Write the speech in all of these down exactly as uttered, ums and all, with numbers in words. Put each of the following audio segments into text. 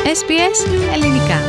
Ες Μπι Ες Ελληνικά.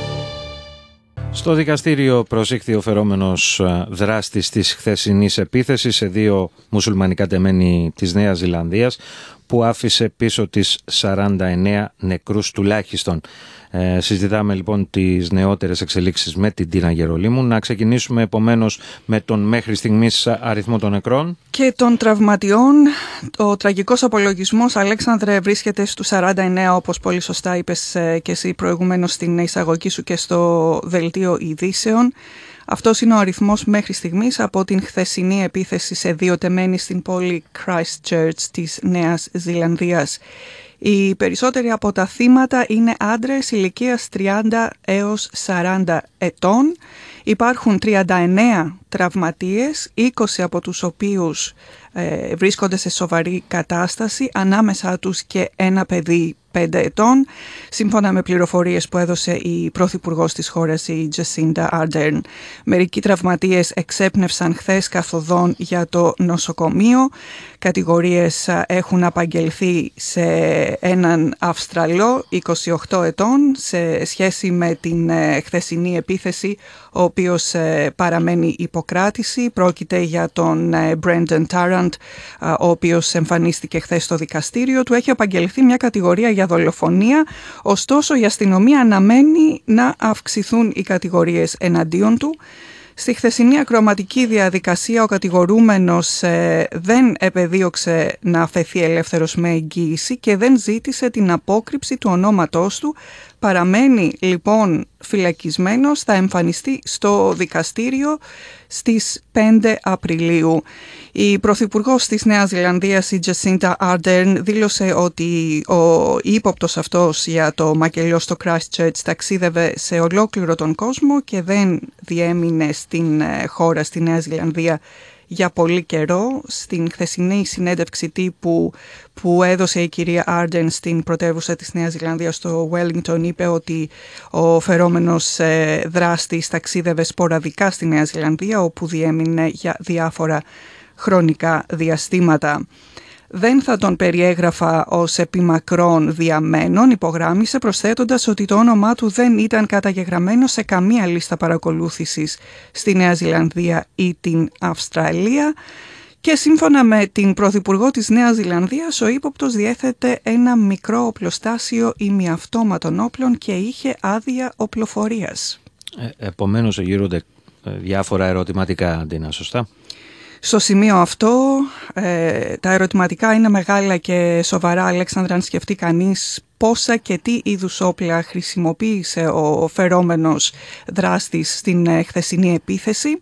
Στο δικαστήριο προσήχθη ο φερόμενος δράστης της χθεσινής επίθεσης σε δύο μουσουλμανικά τεμένη της Νέας Ζηλανδίας, που άφησε πίσω της σαράντα εννέα νεκρούς τουλάχιστον. Ε, συζητάμε λοιπόν τις νεότερες εξελίξεις με την Τίνα Γερολίμου. Να ξεκινήσουμε επομένως με τον μέχρι στιγμής αριθμό των νεκρών και των τραυματιών. Ο τραγικός απολογισμός, Αλέξανδρε, βρίσκεται στους σαράντα εννέα, όπως πολύ σωστά είπες και εσύ προηγουμένως στην εισαγωγή σου και στο δελτίο ειδήσεων. Αυτός είναι ο αριθμός μέχρι στιγμής από την χθεσινή επίθεση σε δύο τεμένη στην πόλη Christchurch της Νέας Ζηλανδίας. Οι περισσότεροι από τα θύματα είναι άντρες ηλικίας τριάντα έως σαράντα ετών. Υπάρχουν τριάντα εννέα τραυματίες, είκοσι από τους οποίους ε, βρίσκονται σε σοβαρή κατάσταση, ανάμεσα τους και ένα παιδί πέντε ετών, σύμφωνα με πληροφορίες που έδωσε η πρωθυπουργός της χώρας, η Τζεσίντα Άρντερν. Μερικοί τραυματίες εξέπνευσαν χθες καθοδόν για το νοσοκομείο. Κατηγορίες έχουν απαγγελθεί σε έναν Αυστραλό είκοσι οκτώ ετών σε σχέση με την χθεσινή επίθεση, ο οποίος παραμένει υποκράτηση. Πρόκειται για τον Brendan Tarrant, ο οποίος εμφανίστηκε χθες στο δικαστήριο. Του έχει απαγγελθεί μια κατηγορία για δολοφονία, ωστόσο η αστυνομία αναμένει να αυξηθούν οι κατηγορίες εναντίον του. Στη χθεσινή ακροαματική διαδικασία ο κατηγορούμενος ε, δεν επεδίωξε να αφαιθεί ελεύθερος με εγγύηση και δεν ζήτησε την απόκρυψη του ονόματός του. Παραμένει λοιπόν φυλακισμένος, θα εμφανιστεί στο δικαστήριο στις πέντε Απριλίου. Η πρωθυπουργός της Νέας Ζηλανδίας, η Τζεσίντα Άρντερν, δήλωσε ότι ο ύποπτος αυτός για το μακελιό στο Christchurch ταξίδευε σε ολόκληρο τον κόσμο και δεν διέμεινε στην χώρα, στη Νέα Ζηλανδία, για πολύ καιρό. Στην χθεσινή συνέντευξη τύπου που έδωσε η κυρία Άρντερν στην πρωτεύουσα της Νέας Ζηλανδίας, στο Wellington, είπε ότι ο φερόμενος ε, δράστης ταξίδευε σποραδικά στη Νέα Ζηλανδία, όπου διέμεινε για διάφορα χρονικά διαστήματα. Δεν θα τον περιέγραφα ως επιμακρών διαμένων, υπογράμμισε, προσθέτοντας ότι το όνομά του δεν ήταν καταγεγραμμένο σε καμία λίστα παρακολούθησης στη Νέα Ζηλανδία ή την Αυστραλία. Και σύμφωνα με την πρωθυπουργό της Νέας Ζηλανδίας, ο ύποπτος διέθετε ένα μικρό οπλοστάσιο ημιαυτόματων όπλων και είχε άδεια οπλοφορίας. Ε, επομένως γύρονται διάφορα ερωτηματικά, Αντίνα, σωστά? Στο σημείο αυτό ε, τα ερωτηματικά είναι μεγάλα και σοβαρά, Αλέξανδρα, αν σκεφτεί κανείς πόσα και τι είδους όπλα χρησιμοποίησε ο φερόμενος δράστης στην ε, χθεσινή επίθεση.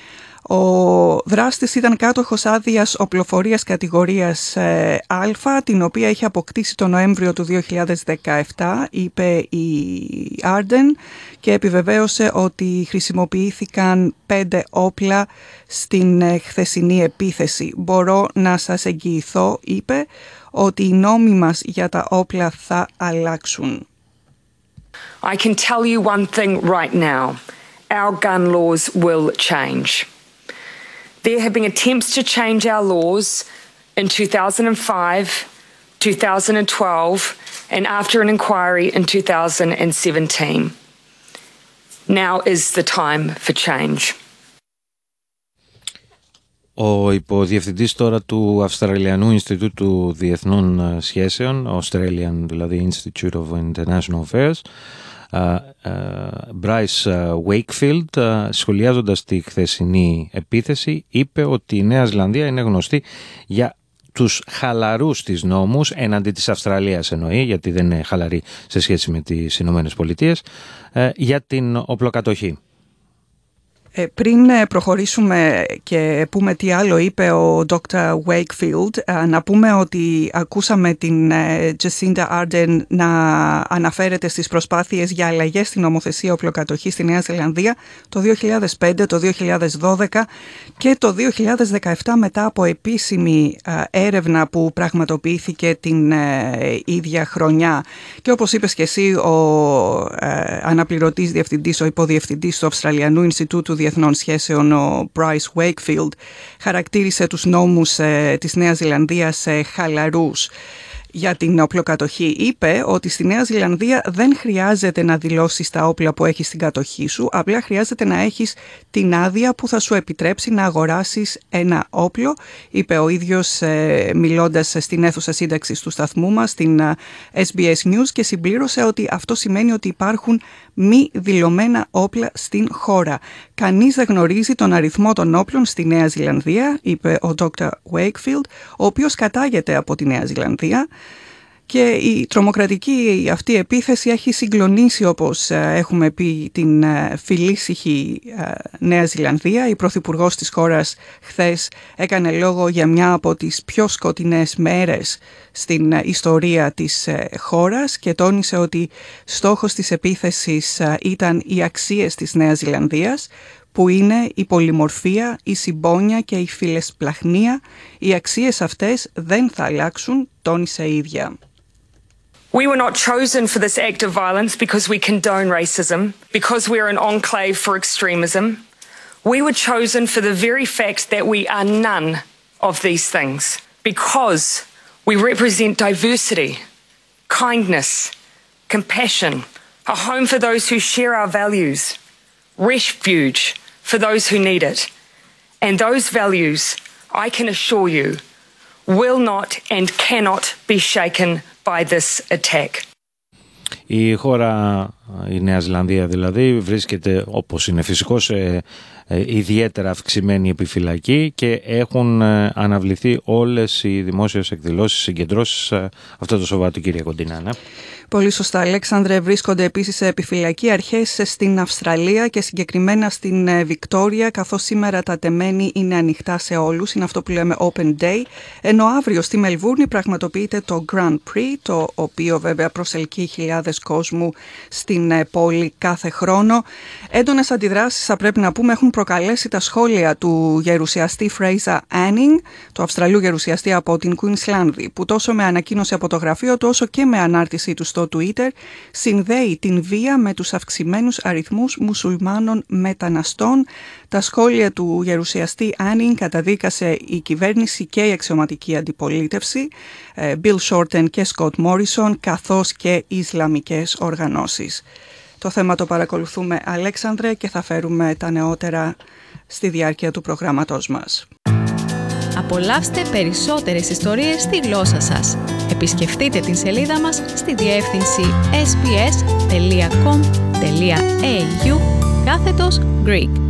Ο δράστης ήταν κάτοχος άδειας οπλοφορίας κατηγορίας ε, Α, την οποία είχε αποκτήσει τον Νοέμβριο του δύο χιλιάδες δεκαεπτά, είπε η Άρντερν, και επιβεβαίωσε ότι χρησιμοποιήθηκαν πέντε όπλα στην ε, χθεσινή επίθεση. «Μπορώ να σας εγγυηθώ», είπε, «ότι οι νόμοι μας για τα όπλα θα αλλάξουν». I can tell you one thing right now. Our gun laws will change. There have been attempts to change our laws in two thousand five, two thousand twelve, and after an inquiry in two thousand seventeen. Now is the time for change. Ο υποδιευθυντής τώρα του Αυστραλιανού Ινστιτούτου Διεθνών Σχέσεων, Australian δηλαδή Institute of International Affairs, Uh, uh, Bryce uh, Wakefield, uh, σχολιάζοντας τη χθεσινή επίθεση, είπε ότι η Νέα Ζηλανδία είναι γνωστή για τους χαλαρούς της νόμους, έναντι της Αυστραλίας εννοεί, γιατί δεν είναι χαλαρή σε σχέση με τις Ηνωμένες Πολιτείες, uh, για την οπλοκατοχή. Ε, πριν προχωρήσουμε και πούμε τι άλλο είπε ο ντόκτορ Wakefield, να πούμε ότι ακούσαμε την Τζεσίντα Άρντερν να αναφέρεται στις προσπάθειες για αλλαγές στην νομοθεσία οπλοκατοχής στη Νέα Ζηλανδία το δύο χιλιάδες πέντε, το δύο χιλιάδες δώδεκα και το δύο χιλιάδες δεκαεπτά, μετά από επίσημη έρευνα που πραγματοποιήθηκε την ίδια χρονιά. Και όπως είπες και εσύ, ο αναπληρωτής διευθυντής, ο υποδιευθυντής του Αυστραλιανού Ινστιτούτου Διεθνών Σχέσεων, ο Bryce Wakefield, χαρακτήρισε τους νόμους ε, της Νέας Ζηλανδίας ε, χαλαρούς. για την όπλοκατοχή. Είπε ότι στη Νέα Ζηλανδία δεν χρειάζεται να δηλώσεις τα όπλα που έχεις στην κατοχή σου, απλά χρειάζεται να έχεις την άδεια που θα σου επιτρέψει να αγοράσεις ένα όπλο, είπε ο ίδιος ε, μιλώντας στην αίθουσα σύνταξης του σταθμού μας, στην ε, ες μπι ες News, και συμπλήρωσε ότι αυτό σημαίνει ότι υπάρχουν μη δηλωμένα όπλα στην χώρα. Κανείς δεν γνωρίζει τον αριθμό των όπλων στη Νέα Ζηλανδία, είπε ο ντόκτορ Wakefield, ο οποίος κατάγεται από τη Νέα Ζηλανδία. Και η τρομοκρατική αυτή επίθεση έχει συγκλονίσει, όπως έχουμε πει, την φιλήσυχη Νέα Ζηλανδία. Η πρωθυπουργός της χώρας χθες έκανε λόγο για μια από τις πιο σκοτεινές μέρες στην ιστορία της χώρας και τόνισε ότι στόχος της επίθεσης ήταν οι αξίες της Νέας Ζηλανδίας, που είναι η πολυμορφία, η συμπόνια και η φιλεσπλαχνία. Οι αξίες αυτές δεν θα αλλάξουν, τόνισε η ίδια. We were not chosen for this act of violence because we condone racism, because we are an enclave for extremism. We were chosen for the very fact that we are none of these things, because we represent diversity, kindness, compassion, a home for those who share our values, refuge for those who need it. And those values, I can assure you, will not and cannot be shaken by this attack. Η χώρα, η Νέα Ζηλανδία δηλαδή, βρίσκεται, όπως είναι φυσικό, σε ιδιαίτερα αυξημένη επιφυλακή και έχουν αναβληθεί όλες οι δημόσιες εκδηλώσεις, συγκεντρώσεις αυτό το Σαββατοκύριακο. Ναι. Πολύ σωστά, Αλέξανδρε. Βρίσκονται επίσης σε επιφυλακή αρχές στην Αυστραλία και συγκεκριμένα στην Βικτόρια, καθώς σήμερα τα τεμένη είναι ανοιχτά σε όλους. Είναι αυτό που λέμε Open Day. Ενώ αύριο στη Μελβούρνη πραγματοποιείται το Grand Prix, το οποίο βέβαια προσελκύει χιλιάδες κόσμου στην πόλη κάθε χρόνο. Έντονες αντιδράσεις, θα πρέπει να πούμε, έχουν προκαλέσει τα σχόλια του γερουσιαστή Fraser Anning, του Αυστραλού γερουσιαστή από την Κουινσλάνδη, που τόσο με ανακοίνωση από το γραφείο του όσο και με ανάρτησή του στο Twitter συνδέει την βία με τους αυξημένους αριθμούς μουσουλμάνων μεταναστών. Τα σχόλια του γερουσιαστή Anning καταδίκασε η κυβέρνηση και η αξιωματική αντιπολίτευση, Bill Shorten και Scott Morrison, καθώς και Ισλαμικές οργανώσεις. Το θέμα το παρακολουθούμε, Αλέξανδρε, και θα φέρουμε τα νεότερα στη διάρκεια του προγράμματός μας. Απολαύστε περισσότερες ιστορίες στη γλώσσα σας. Επισκεφτείτε την σελίδα μας στη διεύθυνση ες μπι ες τελεία κομ τελεία έι γιου κάθετος Greek.